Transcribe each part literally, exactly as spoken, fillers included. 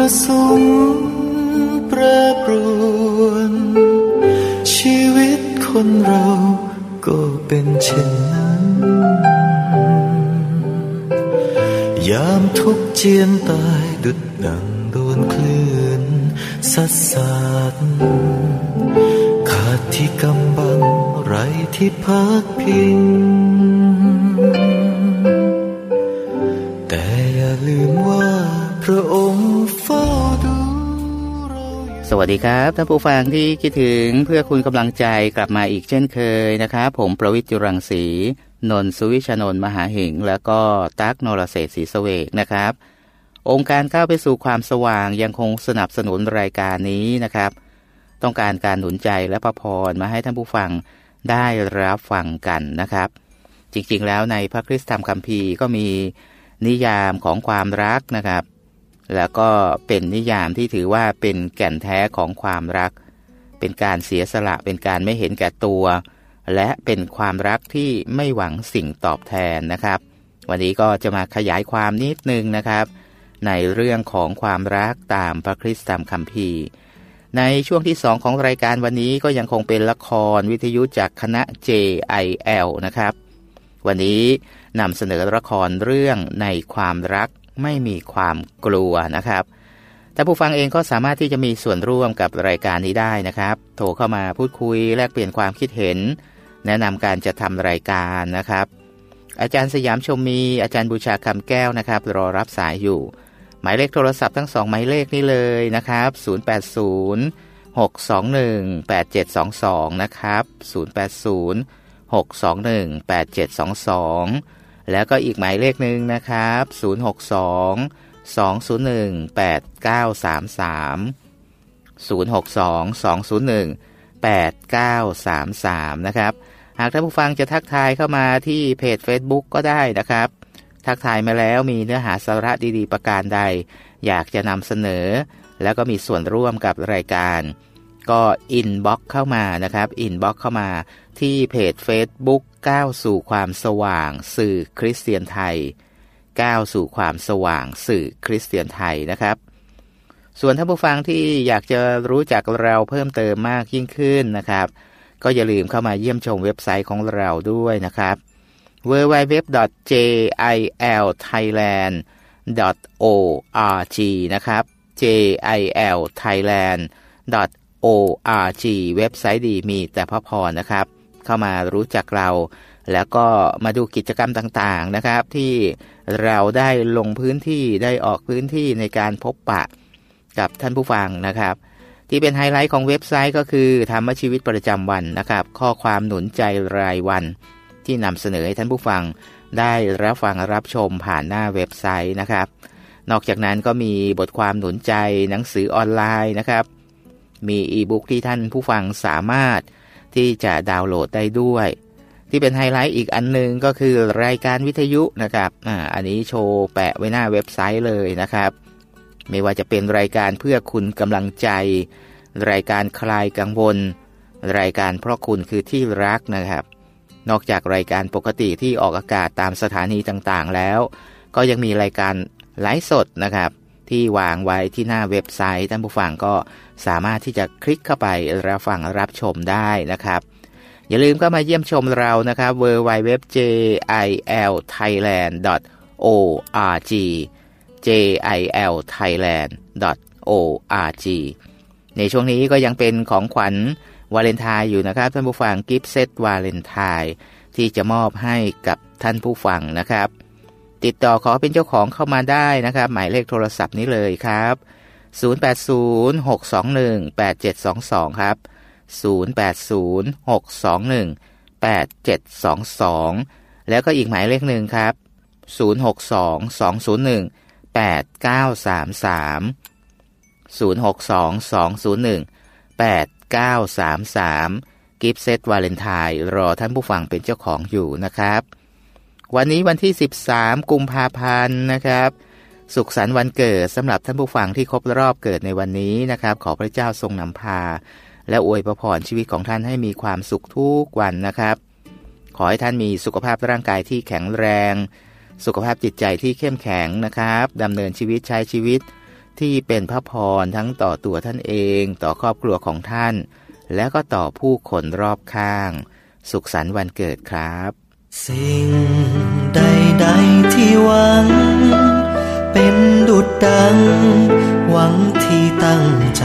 สมแปรปรวนชีวิตคนเราก็เป็นเช่นนั้นยามทุกข์เจียนตายดุจดังโดนคลื่นซัดสาดขาดที่กำบังไรที่พักพิงแต่อย่าลืมว่าพระองค์เฝ้าดูเราสวัสดีครับท่านผู้ฟังที่คิดถึงเพื่อคุณกำลังใจกลับมาอีกเช่นเคยนะครับผมประวิตร จุรังสีนนท์ สุวิชนนท์มหาหิงแล้วก็ตั๊ก นรเศรษฐ์ ศรีเสวกนะครับองค์การก้าวไปสู่ความสว่างยังคงสนับสนุนรายการนี้นะครับต้องการการหนุนใจและพระพรมาให้ท่านผู้ฟังได้รับฟังกันนะครับจริงๆแล้วในพระคริสตธรรมคัมภีร์ก็มีนิยามของความรักนะครับแล้วก็เป็นนิยามที่ถือว่าเป็นแก่นแท้ของความรักเป็นการเสียสละเป็นการไม่เห็นแก่ตัวและเป็นความรักที่ไม่หวังสิ่งตอบแทนนะครับวันนี้ก็จะมาขยายความนิดนึงนะครับในเรื่องของความรักตามพระคริสตธรรมคัมภีร์ในช่วงที่สองของรายการวันนี้ก็ยังคงเป็นละครวิทยุจากคณะ เจ ไอ แอล นะครับวันนี้นำเสนอละครเรื่องในความรักไม่มีความกลัวนะครับแต่ผู้ฟังเองก็สามารถที่จะมีส่วนร่วมกับรายการนี้ได้นะครับโทรเข้ามาพูดคุยแลกเปลี่ยนความคิดเห็นแนะนำการจะทำรายการนะครับอาจารย์สยามชมมีอาจารย์บูชาคำแก้วนะครับรอรับสายอยู่หมายเลขโทรศัพท์ทั้งสองหมายเลขนี้เลยนะครับศูนย์ แปด ศูนย์ หก สอง หนึ่ง แปด เจ็ด สอง สองนะครับศูนย์ แปด ศูนย์ หก สอง หนึ่ง แปด เจ็ด สอง สองแล้วก็อีกหมายเลขหนึ่งนะครับศูนย์ หก สอง สอง ศูนย์ หนึ่ง แปด เก้า สาม สามศูนย์ หก สอง สอง ศูนย์ หนึ่ง แปด เก้า สาม สามนะครับหากท่านผู้ฟังจะทักทายเข้ามาที่เพจ Facebook ก็ได้นะครับทักทายมาแล้วมีเนื้อหาสาระดีๆประการใดอยากจะนำเสนอแล้วก็มีส่วนร่วมกับรายการก็อินบ็อกซ์เข้ามานะครับอินบ็อกซ์เข้ามาที่เพจ Facebook ก้าวสู่ความสว่างสื่อคริสเตียนไทยก้าวสู่ความสว่างสื่อคริสเตียนไทยนะครับส่วนท่านผู้ฟังที่อยากจะรู้จักเราเพิ่มเติมมากยิ่งขึ้นนะครับก็อย่าลืมเข้ามาเยี่ยมชมเว็บไซต์ของเราด้วยนะครับ ดับเบิลยู ดับเบิลยู ดับเบิลยู ดอท เจ ไอ แอล ไทยแลนด์ ดอท โอ อาร์ จี นะครับ เจ ไอ แอล ไทยแลนด์ ดอท โอ อาร์ จี เว็บไซต์ดีมีแต่พระพรนะครับเข้ามารู้จักเราแล้วก็มาดูกิจกรรมต่างๆนะครับที่เราได้ลงพื้นที่ได้ออกพื้นที่ในการพบปะกับท่านผู้ฟังนะครับที่เป็นไฮไลท์ของเว็บไซต์ก็คือธรรมชีวิตประจำวันนะครับข้อความหนุนใจรายวันที่นำเสนอให้ท่านผู้ฟังได้รับฟังรับชมผ่านหน้าเว็บไซต์นะครับนอกจากนั้นก็มีบทความหนุนใจหนังสือออนไลน์นะครับมีอีบุ๊กที่ท่านผู้ฟังสามารถที่จะดาวน์โหลดได้ด้วยที่เป็นไฮไลท์อีกอันนึงก็คือรายการวิทยุนะครับอ่าอันนี้โชว์แปะไว้หน้าเว็บไซต์เลยนะครับไม่ว่าจะเป็นรายการเพื่อคุณกำลังใจรายการคลายกังวลรายการเพราะคุณคือที่รักนะครับนอกจากรายการปกติที่ออกอากาศตามสถานีต่างๆแล้วก็ยังมีรายการไลฟ์สดนะครับที่วางไว้ที่หน้าเว็บไซต์ท่านผู้ฟังก็สามารถที่จะคลิกเข้าไปรับฟังรับชมได้นะครับอย่าลืมเข้ามาเยี่ยมชมเรานะครับ ดับเบิลยู ดับเบิลยู ดับเบิลยู ดอท เจ ไอ แอล ไทยแลนด์ ดอท โอ อาร์ จี เจ ไอ แอล ไทยแลนด์ ดอท โอ อาร์ จี ในช่วงนี้ก็ยังเป็นของขวัญวาเลนไทน์อยู่นะครับท่านผู้ฟังกิฟต์เซตวาเลนไทน์ที่จะมอบให้กับท่านผู้ฟังนะครับติดต่อขอเป็นเจ้าของเข้ามาได้นะครับหมายเลขโทรศัพท์นี้เลยครับศูนย์ แปด ศูนย์ หก สอง หนึ่ง แปด เจ็ด สอง สองครับศูนย์ แปด ศูนย์ หก สอง หนึ่ง แปด เจ็ด สอง สองแล้วก็อีกหมายเลขหนึ่งครับศูนย์ หก สอง สอง ศูนย์ หนึ่ง แปด เก้า สาม สามศูนย์ หก สอง สอง ศูนย์ หนึ่ง แปด เก้า สาม สามกิฟต์เซตวาเลนไทน์รอท่านผู้ฟังเป็นเจ้าของอยู่นะครับวันนี้วันที่สิบสามกุมภาพันธ์นะครับสุขสันต์วันเกิดสำหรับท่านผู้ฟังที่ครบรอบเกิดในวันนี้นะครับขอพระเจ้าทรงนำพาและอวยพรชีวิตของท่านให้มีความสุขทุกวันนะครับขอให้ท่านมีสุขภาพร่างกายที่แข็งแรงสุขภาพจิตใจที่เข้มแข็งนะครับดำเนินชีวิตใช้ชีวิตที่เป็นพระพรทั้งต่อตัวท่านเองต่อครอบครัวของท่านและก็ต่อผู้คนรอบข้างสุขสันต์วันเกิดครับสิ่งใดๆที่หวังเป็นดุจดังหวังที่ตั้งใจ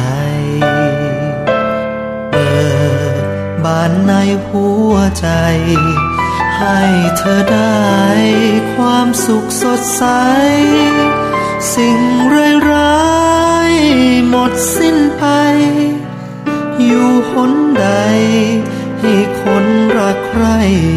เปิดบานในหัวใจให้เธอได้ความสุขสดใสสิ่งร้ายๆหมดสิ้นไปอยู่หนใดให้คนรักใคร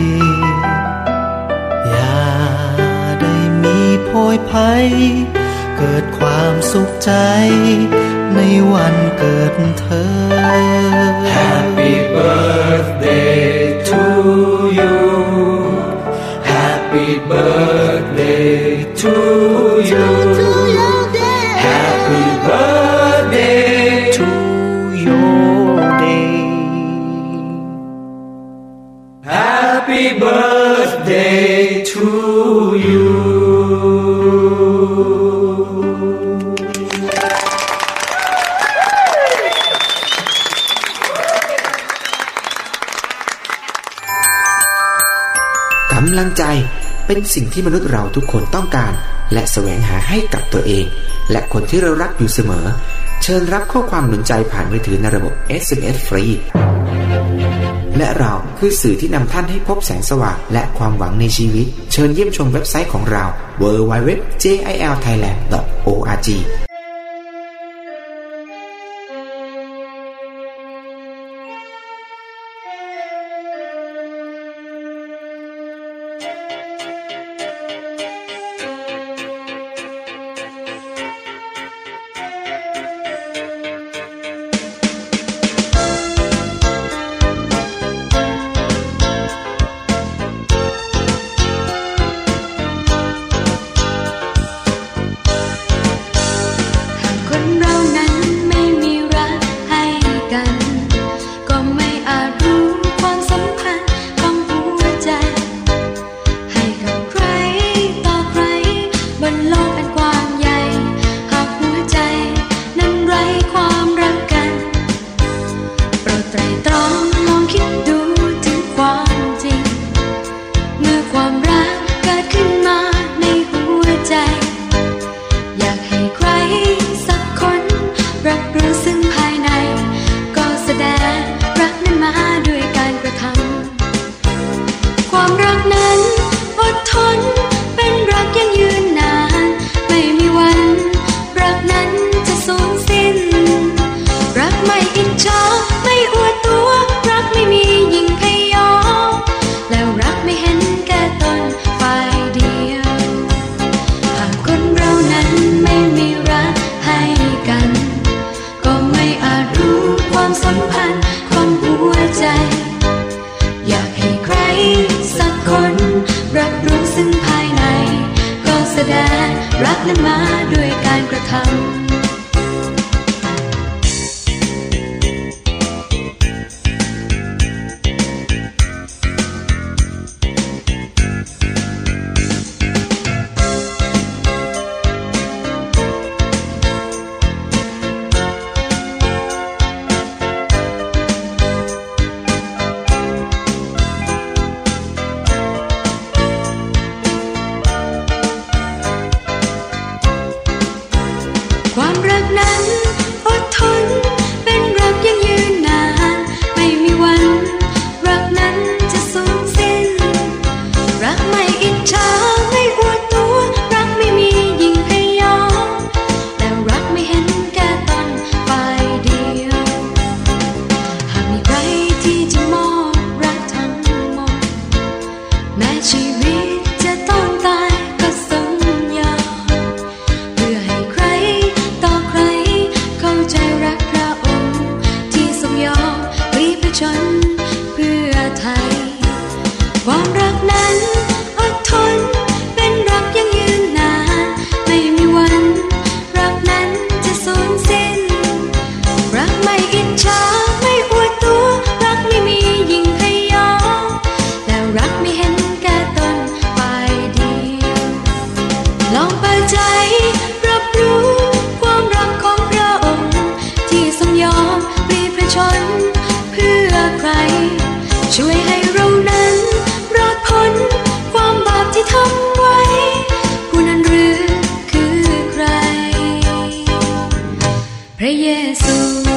อย่าได้มีโพยภัยเกิดความสุขใจในวันเกิดเธอ Happy birthday to you Happy birthday to you Happy birthday to your day Happy birthday to you กำลังใจเป็นสิ่งที่มนุษย์เราทุกคนต้องการและแสวงหาให้กับตัวเองและคนที่เรารักอยู่เสมอเชิญรับข้อความหนุนใจผ่านมือถือในระบบ เอส เอ็ม เอส ฟรีและเราคือสื่อที่นำท่านให้พบแสงสว่างและความหวังในชีวิตเชิญเยี่ยมชมเว็บไซต์ของเรา ดับเบิลยู ดับเบิลยู ดับเบิลยู ดอท เจ ไอ แอล ไทยแลนด์ ดอท โอ อาร์ จีรักนั้นมาด้วยการกระทำคนเพื่อใครช่วยให้เรานั้นรอดพ้นความบาปที่ทำไว้ผู้นั้นหรือคือใครพระเยซู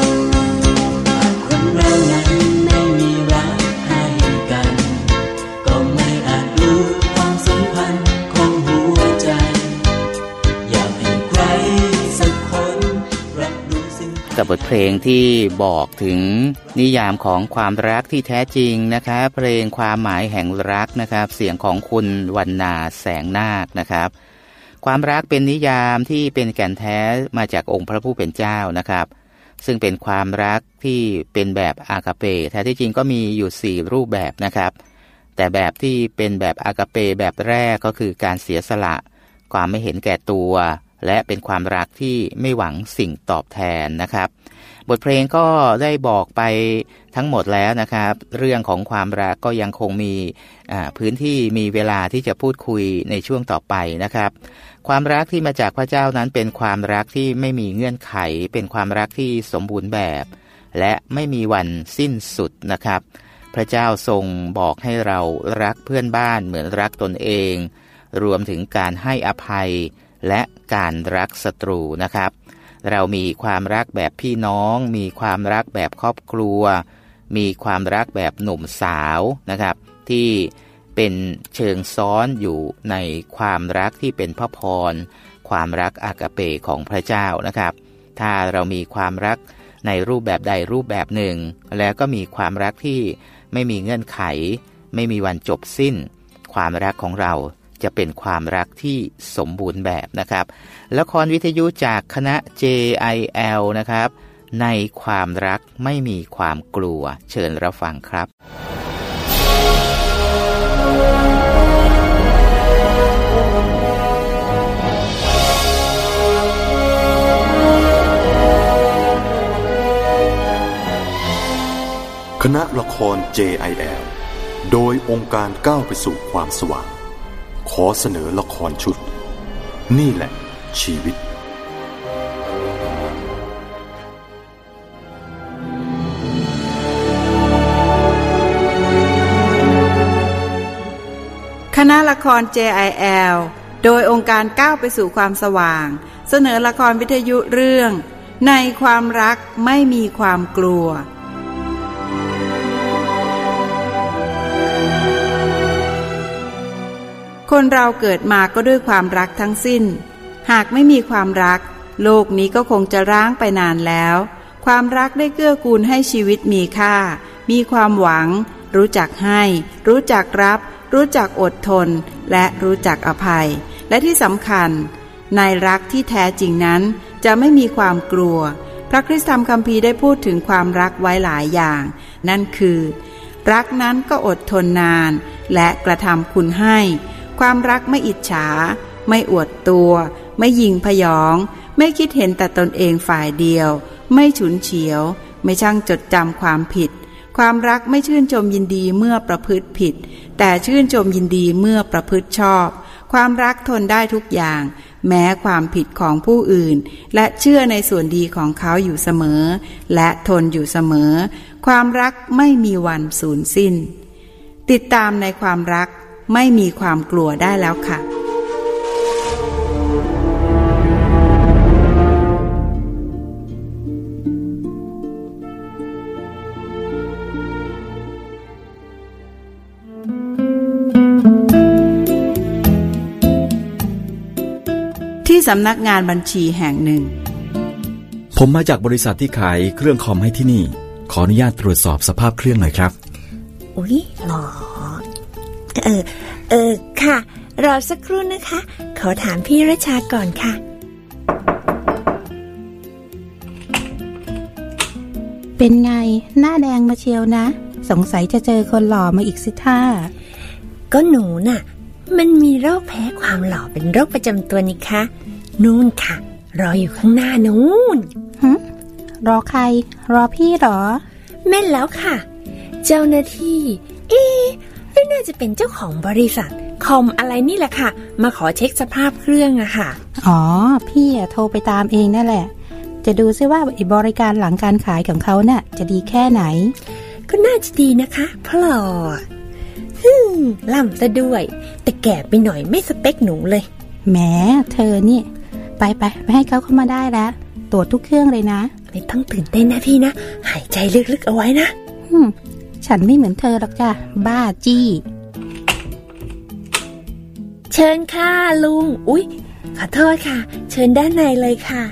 คนเรานั้นไม่มีรักให้กันก็ไม่อาจรู้ความสัมพันธ์ของหัวใจอยากให้ใครสักคนรับรู้สิ่งกับบทเพลงที่บอกถึงนิยามของความรักที่แท้จริงนะครับเพลงความหมายแห่งรักนะครับเสียงของคุณวรรณาแสงนาคนะครับความรักเป็นนิยามที่เป็นแก่นแท้มาจากองค์พระผู้เป็นเจ้านะครับซึ่งเป็นความรักที่เป็นแบบอากาเปแท้ที่จริงก็มีอยู่สี่รูปแบบนะครับแต่แบบที่เป็นแบบอากาเปแบบแรกก็คือการเสียสละความไม่เห็นแก่ตัวและเป็นความรักที่ไม่หวังสิ่งตอบแทนนะครับบทเพลงก็ได้บอกไปทั้งหมดแล้วนะครับเรื่องของความรักก็ยังคงมีพื้นที่มีเวลาที่จะพูดคุยในช่วงต่อไปนะครับความรักที่มาจากพระเจ้านั้นเป็นความรักที่ไม่มีเงื่อนไขเป็นความรักที่สมบูรณ์แบบและไม่มีวันสิ้นสุดนะครับพระเจ้าทรงบอกให้เรารักเพื่อนบ้านเหมือนรักตนเองรวมถึงการให้อภัยและการรักศัตรูนะครับเรามีความรักแบบพี่น้องมีความรักแบบครอบครัวมีความรักแบบหนุ่มสาวนะครับที่เป็นเชิงซ้อนอยู่ในความรักที่เป็นพระพรความรักอากาเปของพระเจ้านะครับถ้าเรามีความรักในรูปแบบใดรูปแบบหนึ่งแล้วก็มีความรักที่ไม่มีเงื่อนไขไม่มีวันจบสิ้นความรักของเราจะเป็นความรักที่สมบูรณ์แบบนะครับละครวิทยุจากคณะ เจ ไอ แอล นะครับในความรักไม่มีความกลัวเชิญรับฟังครับคณะละคร เจ ไอ แอล โดยองค์การก้าวไปสู่ความสว่างขอเสนอละครชุดนี่แหละชีวิตคณะละคร เจ ไอ แอล โดยองค์การก้าวไปสู่ความสว่างเสนอละครวิทยุเรื่องในความรักไม่มีความกลัวคนเราเกิดมาก็ด้วยความรักทั้งสิ้นหากไม่มีความรักโลกนี้ก็คงจะร้างไปนานแล้วความรักได้เกื้อกูลให้ชีวิตมีค่ามีความหวังรู้จักให้รู้จักรับรู้จักอดทนและรู้จักอภัยและที่สำคัญในรักที่แท้จริงนั้นจะไม่มีความกลัวพระคริสตธรรมคัมภีร์ได้พูดถึงความรักไว้หลายอย่างนั่นคือรักนั้นก็อดทนนานและกระทำคุณให้ความรักไม่อิจฉาไม่อวดตัวไม่หยิ่งพยองไม่คิดเห็นแต่ตนเองฝ่ายเดียวไม่ฉุนเฉียวไม่ช่างจดจำความผิดความรักไม่ชื่นชมยินดีเมื่อประพฤติผิดแต่ชื่นชมยินดีเมื่อประพฤติชอบความรักทนได้ทุกอย่างแม้ความผิดของผู้อื่นและเชื่อในส่วนดีของเขาอยู่เสมอและทนอยู่เสมอความรักไม่มีวันสูญสิ้นติดตามในความรักไม่มีความกลัวได้แล้วค่ะที่สำนักงานบัญชีแห่งหนึ่งผมมาจากบริษัทที่ขายเครื่องคอมให้ที่นี่ขออนุญาตตรวจสอบสภาพเครื่องหน่อยครับอุ๊ยหรอเออเออค่ะรอสักครู่นะคะขอถามพี่รัชชาก่อนค่ะเป็นไงหน้าแดงมาเชียวนะสงสัยจะเจอคนหล่อมาอีกสิท่าก็หนูน่ะมันมีโรคแพ้ความหล่อเป็นโรคประจำตัวนี่คะนู่นค่ะรออยู่ข้างหน้านู่นหึรอใครรอพี่หรอแม่นแล้วค่ะเจ้าหน้าที่เอ๊ะไม่น่าจะเป็นเจ้าของบริษัทคอมอะไรนี่แหละค่ะมาขอเช็คสภาพเครื่องอะค่ะอ๋อพี่อะโทรไปตามเองนั่นแหละจะดูซิว่าบริการหลังการขายของเขาน่ะจะดีแค่ไหนก็น่าจะดีนะคะเพราะหล่อฮึมล่ำซะด้วยแต่แก่ไปหน่อยไม่สเปคหนูเลยแหมเธอนี่ไปไปไปให้เขาเข้ามาได้แล้วตรวจทุกเครื่องเลยนะไม่ต้องตื่นเต้นนะพี่นะหายใจลึกๆเอาไว้นะฮึมฉันไม่เหมือนเธอหรอกจ้ะบ้าจี้เชิญค่ะลุงอุ๊ยขอโทษค่ะเชิญด้านในเลยค่ะ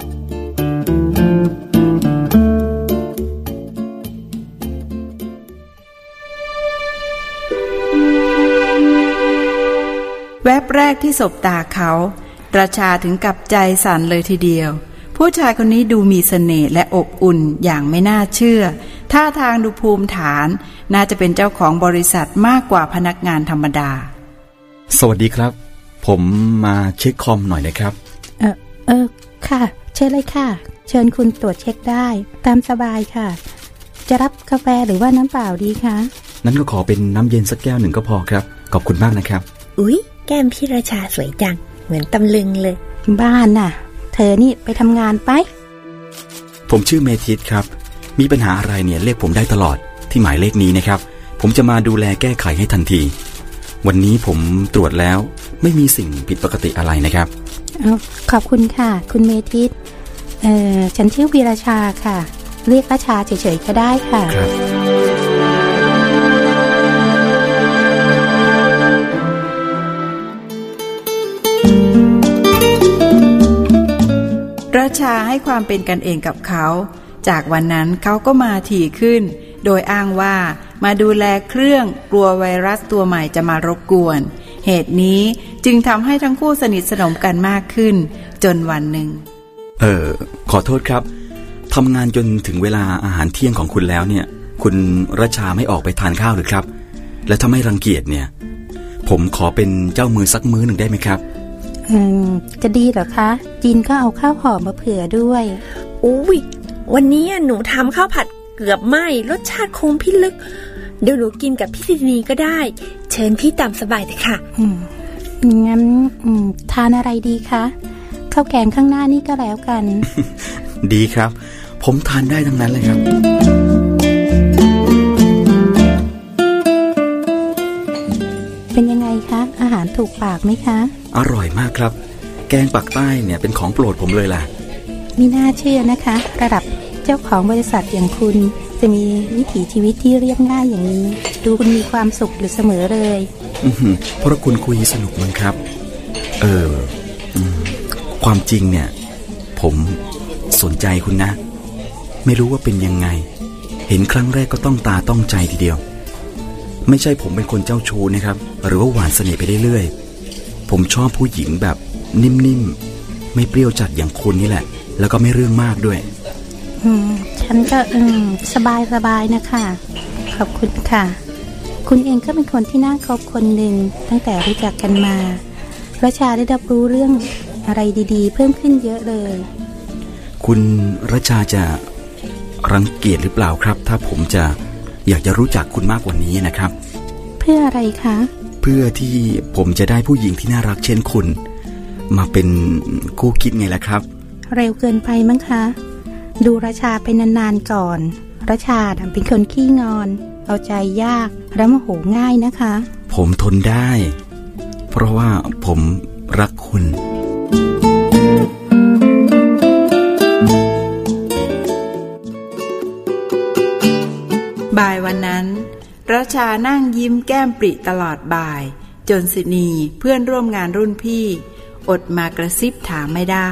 แวบแรกที่สบตาเขาราชาถึงกับใจสั่นเลยทีเดียวผู้ชายคนนี้ดูมีเสน่ห์และอบอุ่นอย่างไม่น่าเชื่อท่าทางดูภูมิฐานน่าจะเป็นเจ้าของบริษัทมากกว่าพนักงานธรรมดาสวัสดีครับผมมาเช็คคอมหน่อยนะครับเออเออค่ะเชิญเลยค่ะเชิญคุณตรวจเช็คได้ตามสบายค่ะจะรับกาแฟหรือว่าน้ำเปล่าดีคะนั้นก็ขอเป็นน้ำเย็นสักแก้วหนึ่งก็พอครับขอบคุณมากนะครับอุ๊ยแก้มพี่ราชาสวยจังเหมือนตำลึงเลยบ้านน่ะเธอนี่ไปทำงานไปผมชื่อเมทิสครับมีปัญหาอะไรเนี่ยเรียกผมได้ตลอดที่หมายเลขนี้นะครับผมจะมาดูแลแก้ไขให้ทันทีวันนี้ผมตรวจแล้วไม่มีสิ่งผิดปกติอะไรนะครับเอาขอบคุณค่ะคุณเมทิสเอ่อฉันชื่อวีราชาค่ะเรียกราชาเฉยๆก็ได้ค่ะครับราชาให้ความเป็นกันเองกับเขาจากวันนั้นเขาก็มาถี่ขึ้นโดยอ้างว่ามาดูแลเครื่องกลัวไวรัสตัวใหม่จะมารบกวนเหตุนี้จึงทำให้ทั้งคู่สนิทสนมกันมากขึ้นจนวันหนึ่งเออขอโทษครับทำงานจนถึงเวลาอาหารเที่ยงของคุณแล้วเนี่ยคุณราชาไม่ออกไปทานข้าวหรือครับและถ้าไม่รังเกียจเนี่ยผมขอเป็นเจ้ามือสักมื้อหนึ่งได้ไหมครับอืมจะดีเหรอคะจีนก็เอาข้าวหอมมาเผื่อด้วยอุ้ยวันนี้หนูทำข้าวผัดเกือบไหม้รสชาติคงพิลึกเดี๋ยวหนูกินกับพี่ซินีก็ได้เชิญพี่ตามสบายเลยค่ะอืมงั้นอืมทานอะไรดีคะข้าวแกงข้างหน้านี่ก็แล้วกันดีครับผมทานได้ทั้งนั้นเลยครับเป็นยังไงคะอาหารถูกปากไหมคะอร่อยมากครับแกงปักใต้เนี่ยเป็นของโปรดผมเลยล่ะไม่น่าเชื่อนะคะระดับเจ้าของบริษัทอย่างคุณจะมีวิถีชีวิตที่เรียบง่ายอย่างนี้ดูคุณมีความสุขอยู่เสมอเลยอือเพราะคุณคุยสนุกมั้งครับเออความจริงเนี่ยผมสนใจคุณนะไม่รู้ว่าเป็นยังไงเห็นครั้งแรกก็ต้องตาต้องใจทีเดียวไม่ใช่ผมเป็นคนเจ้าชู้นะครับหรือว่าหวานเสน่ห์ไปเรื่อยๆผมชอบผู้หญิงแบบนิ่มๆไม่เปรี้ยวจัดอย่างคุณนี่แหละแล้วก็ไม่เรื่องมากด้วยอืมฉันก็อืมสบายสบายนะคะขอบคุณค่ะคุณเองก็เป็นคนที่น่าคบคนหนึ่งตั้งแต่รู้จักกันมาราชาได้รับรู้เรื่องอะไรดีๆเพิ่มขึ้นเยอะเลยคุณราชาจะรังเกียจหรือเปล่าครับถ้าผมจะอยากจะรู้จักคุณมากกว่านี้นะครับเพื่ออะไรคะเพื่อที่ผมจะได้ผู้หญิงที่น่ารักเช่นคุณมาเป็นคู่คิดไงล่ะครับเร็วเกินไปมั้งคะดูราชาไปนานๆก่อนราชาเป็นคนขี้งอนเอาใจยากและโมโหง่ายนะคะผมทนได้เพราะว่าผมรักคุณบ่ายวันนั้นราชานั่งยิ้มแก้มปริตลอดบ่ายจนสินีเพื่อนร่วมงานรุ่นพี่อดมากระซิบถามไม่ได้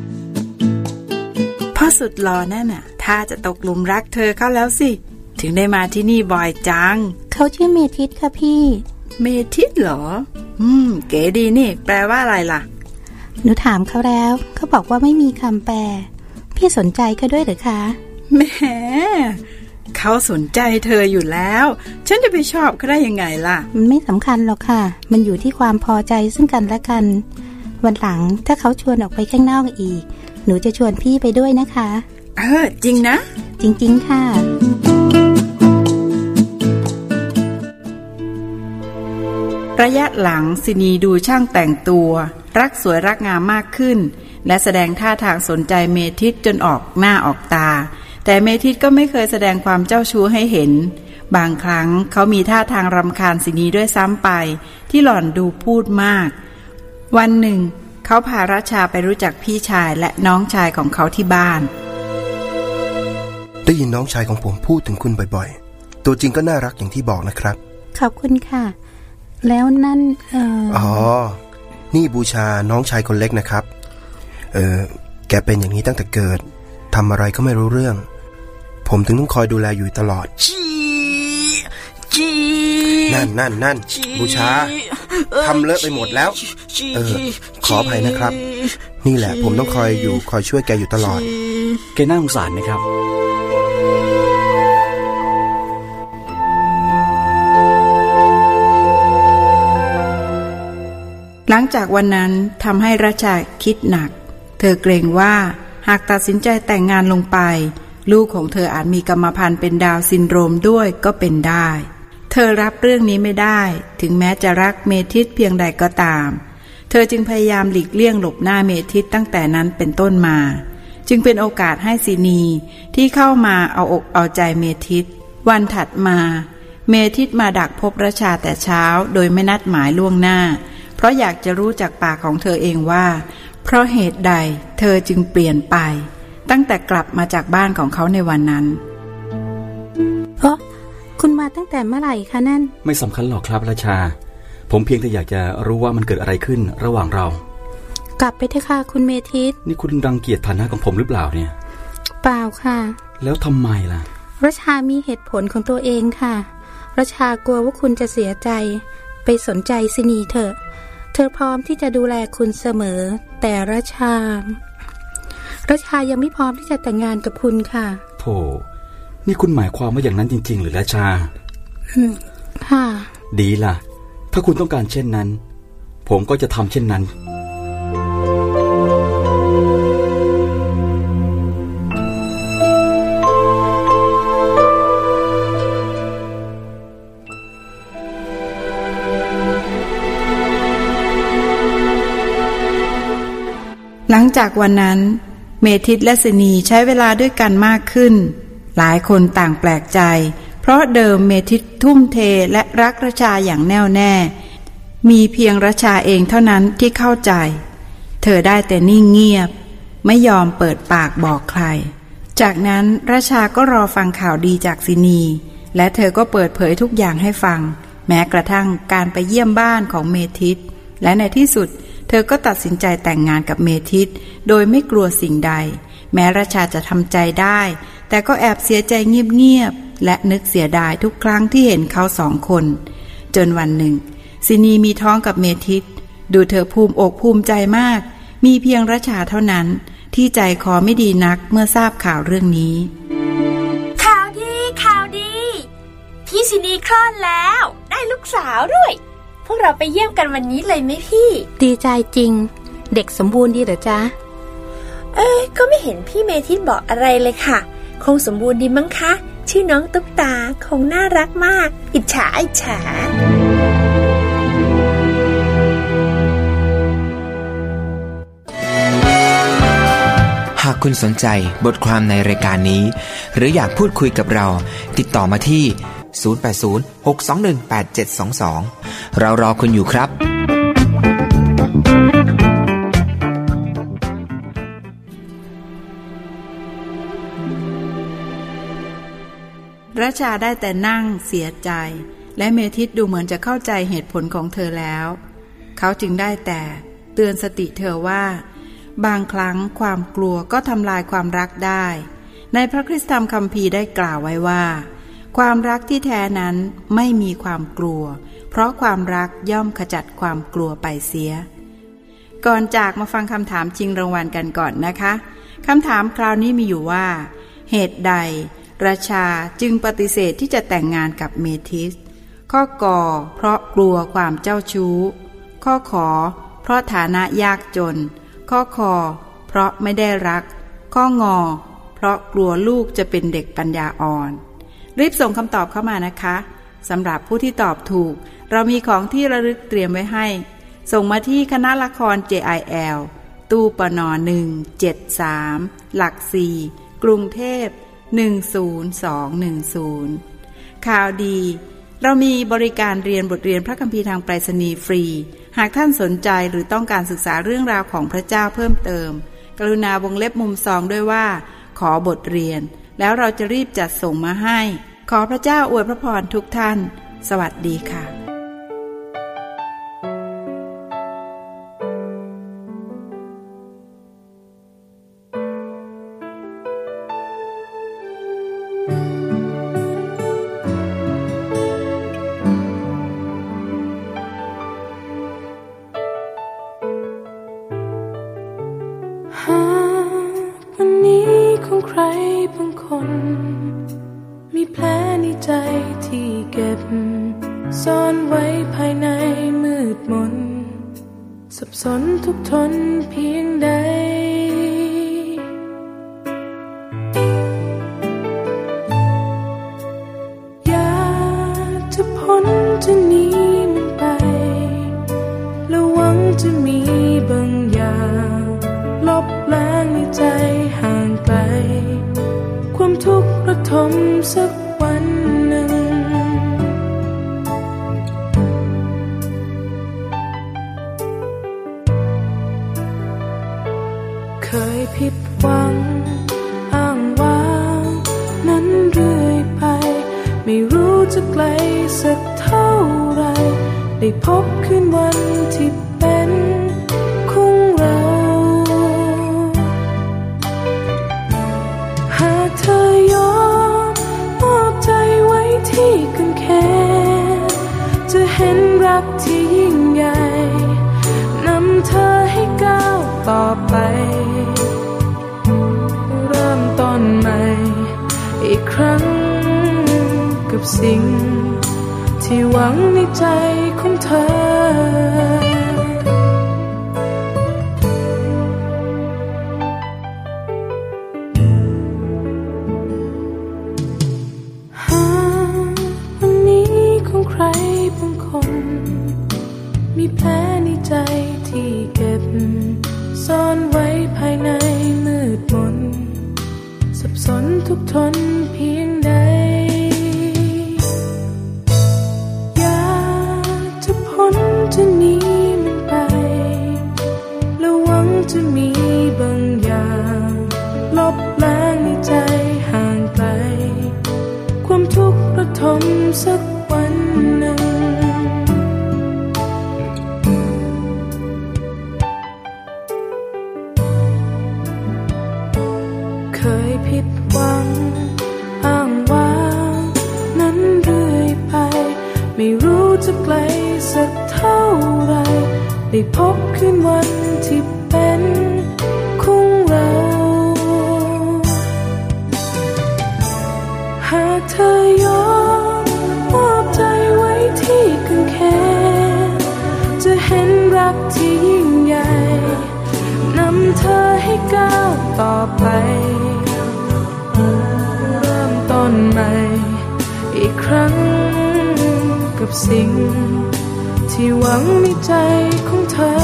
พ่อสุดหล่อนั่นน่ะถ้าจะตกหลุมรักเธอเข้าแล้วสิถึงได้มาที่นี่บ่อยจังเขาชื่อเมทิสค่ะพี่เมทิสเหรออืมเก๋ดีนี่แปลว่าอะไรล่ะหนูถามเขาแล้วเขาบอกว่าไม่มีคำแปลพี่สนใจเขาด้วยหรือคะแหมเขาสนใจเธออยู่แล้วฉันจะไปชอบเขาได้ยังไงล่ะมันไม่สำคัญหรอกค่ะมันอยู่ที่ความพอใจซึ่งกันและกันวันหลังถ้าเขาชวนออกไปข้างนอกอีกหนูจะชวนพี่ไปด้วยนะคะเออจริงนะจริงๆค่ะระยะหลังสินีดูช่างแต่งตัวรักสวยรักงามมากขึ้นและแสดงท่าทางสนใจเมทิสจนออกหน้าออกตาแต่เมทิสก็ไม่เคยแสดงความเจ้าชู้ให้เห็นบางครั้งเขามีท่าทางรำคาญสินีด้วยซ้ำไปที่หล่อนดูพูดมากวันหนึ่งเขาพารัชชาไปรู้จักพี่ชายและน้องชายของเขาที่บ้านได้ยินน้องชายของผมพูดถึงคุณบ่อยๆตัวจริงก็น่ารักอย่างที่บอกนะครับขอบคุณค่ะแล้วนั่นเอ่ออ๋อนี่บูชาน้องชายคนเล็กนะครับเออแกเป็นอย่างนี้ตั้งแต่เกิดทำอะไรก็ไม่รู้เรื่องผมถึงต้องคอยดูแลอยู่ตลอดนั่นนั่นนั่นบูชาทำเลอะไปหมดแล้วเออขออภัยนะครับนี่แหละผมต้องคอยอยู่คอยช่วยแกอยู่ตลอดแกน่าสงสารนะครับหลังจากวันนั้นทำให้รัชชาคิดหนักเธอเกรงว่าหากตัดสินใจแต่งงานลงไปลูกของเธออาจมีกรรมพันธุ์เป็นดาวน์ซินโดรมด้วยก็เป็นได้เธอรับเรื่องนี้ไม่ได้ถึงแม้จะรักเมทิสเพียงใดก็ตามเธอจึงพยายามหลีกเลี่ยงหลบหน้าเมทิสตั้งแต่นั้นเป็นต้นมาจึงเป็นโอกาสให้ซินีที่เข้ามาเอาอกเอาใจเมทิสวันถัดมาเมทิสมาดักพบรัชชาแต่เช้าโดยไม่นัดหมายล่วงหน้าเพราะอยากจะรู้จากปากของเธอเองว่าเพราะเหตุใดเธอจึงเปลี่ยนไปตั้งแต่กลับมาจากบ้านของเขาในวันนั้นเอ้อคุณมาตั้งแต่เมื่อไหร่คะนั่นไม่สำคัญหรอกครับราชาผมเพียงแต่อยากจะรู้ว่ามันเกิดอะไรขึ้นระหว่างเรากลับไปเถอะค่ะคุณเมทิสนี่คุณรังเกียจฐานะของผมหรือเปล่าเนี่ยเปล่าค่ะแล้วทำไมล่ะราชามีเหตุผลของตัวเองค่ะราชากลัวว่าคุณจะเสียใจไปสนใจซินีเถอะเธอพร้อมที่จะดูแลคุณเสมอแต่ราชาราชายังไม่พร้อมที่จะแต่งงานกับคุณค่ะโธ่นี่คุณหมายความว่าอย่างนั้นจริงๆหรือราชาอืมค่ะดีล่ะถ้าคุณต้องการเช่นนั้นผมก็จะทำเช่นนั้นหลังจากวันนั้นเมทิสและซินีใช้เวลาด้วยกันมากขึ้นหลายคนต่างแปลกใจเพราะเดิมเมทิสทุ่มเทและรักรัชชาอย่างแน่วแน่มีเพียงรัชชาเองเท่านั้นที่เข้าใจเธอได้แต่นิ่งเงียบไม่ยอมเปิดปากบอกใครจากนั้นรัชชาก็รอฟังข่าวดีจากซินีและเธอก็เปิดเผยทุกอย่างให้ฟังแม้กระทั่งการไปเยี่ยมบ้านของเมทิสและในที่สุดเธอก็ตัดสินใจแต่งงานกับเมทิสโดยไม่กลัวสิ่งใดแม้ราชาจะทำใจได้แต่ก็แอบเสียใจเงียบๆและนึกเสียดายทุกครั้งที่เห็นเขาสองคนจนวันหนึ่งซินีมีท้องกับเมทิสดูเธอภูมิอกภูมิใจมากมีเพียงราชาเท่านั้นที่ใจคอไม่ดีนักเมื่อทราบข่าวเรื่องนี้ข่าวดีข่าวดีพี่ซินีคลอดแล้วได้ลูกสาวด้วยพวกเราไปเยี่ยมกันวันนี้เลยไหมพี่ดีใจจริงเด็กสมบูรณ์ดีเหรอจ๊ะเอ้ยก็ไม่เห็นพี่เมทิสบอกอะไรเลยค่ะคงสมบูรณ์ดีมั้งคะชื่อน้องตุ๊กตาคงน่ารักมากอิจฉาอิจฉาหากคุณสนใจบทความในรายการนี้หรืออยากพูดคุยกับเราติดต่อมาที่ศูนย์ แปด ศูนย์ หก สอง หนึ่ง แปด เจ็ด สอง สองเรารอคุณอยู่ครับรัชชาได้แต่นั่งเสียใจและเมทิสดูเหมือนจะเข้าใจเหตุผลของเธอแล้วเขาจึงได้แต่เตือนสติเธอว่าบางครั้งความกลัวก็ทำลายความรักได้ในพระคริสตธรรมคัมภีร์ได้กล่าวไว้ว่าความรักที่แท้นั้นไม่มีความกลัวเพราะความรักย่อมขจัดความกลัวไปเสียก่อนจากมาฟังคำถามชิงรางวัลกันก่อนนะคะคำถามคราวนี้มีอยู่ว่าเหตุใดราชาจึงปฏิเสธที่จะแต่งงานกับเมทิสข้อกอเพราะกลัวความเจ้าชู้ข้อขอเพราะฐานะยากจนข้อคอเพราะไม่ได้รักข้องอเพราะกลัวลูกจะเป็นเด็กปัญญาอ่อนรีบส่งคำตอบเข้ามานะคะสำหรับผู้ที่ตอบถูกเรามีของที่ระลึกเตรียมไว้ให้ส่งมาที่คณะละคร เจ ไอ แอลตู้ปนหนึ่งเจ็ดสามหลักสี่กรุงเทพหนึ่งศูนย์สองหนึ่งศูนย์ข่าวดีเรามีบริการเรียนบทเรียนพระคัมภีร์ทางไปรษณีย์ฟรีหากท่านสนใจหรือต้องการศึกษาเรื่องราวของพระเจ้าเพิ่มเติมกรุณาวงเล็บมุมซองด้วยว่าขอบทเรียนแล้วเราจะรีบจัดส่งมาให้ขอพระเจ้าอวยพระพรทุกท่านสวัสดีค่ะมีแผลในใจที่เก็บซ่อนไว้ภายในมืดมนสับสนทุกข์ทนเพียงใดอยากจะพ้นจะหนีมันไปแล้วหวังจะมีบางอย่างลบล้างในใจห่างไกลความทุกข์ระทมสักวันหนึ่งเคยผิดหวังอ้างว้างนั้นเรื่อยไปไม่รู้จะไกลสักเท่าไรได้พบคืนวันที่เป็นของเราหากเธอยอมมอบใจไว้ที่กันแค่จะเห็นรักที่ยิ่งใหญ่นำเธอให้ก้าวต่อไปเริ่มต้นใหม่อีกครั้งกับสิ่งที่หวังในใจของเธอมีแผลในใจที่เก็บซ่อนไว้ภายในมืดมนสับสนทุกข์ทนเพียงใดอยากจะพ้นจะหนีมันไปแล้วหวังจะมีบางอย่างลบล้างในใจห่างไกลความทุกข์ระทมสักวันหนึ่งเคยผิดหวังอ้างว้างนั้นเรื่อยไปไม่รู้จะไกลสักเท่าไรได้พบคืนวันที่เป็นของเราหากเธอยอมมอบใจไว้ที่กันแค่จะเห็นรักที่ยิ่งใหญ่นำเธอให้ก้าวต่อไปเริ่มต้นใหม่อีกครั้งกับสิ่งที่หวังในใจของเธอ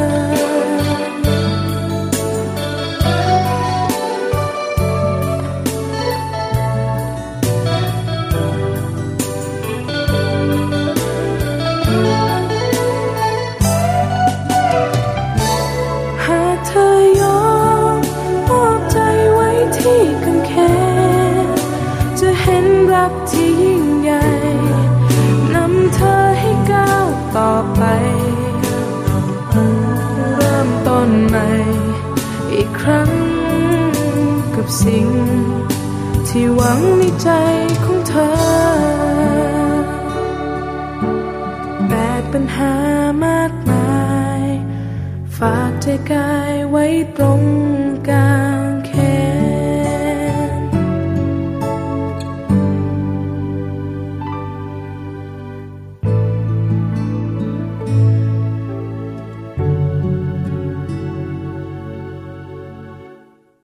ที่ยิ่งใหญ่นำเธอให้ก้าวต่อไปเริ่มต้นใหม่อีกครั้งกับสิ่งที่หวังในใจของเธอแบกปัญหามากมายฝากใจกายไว้ตรง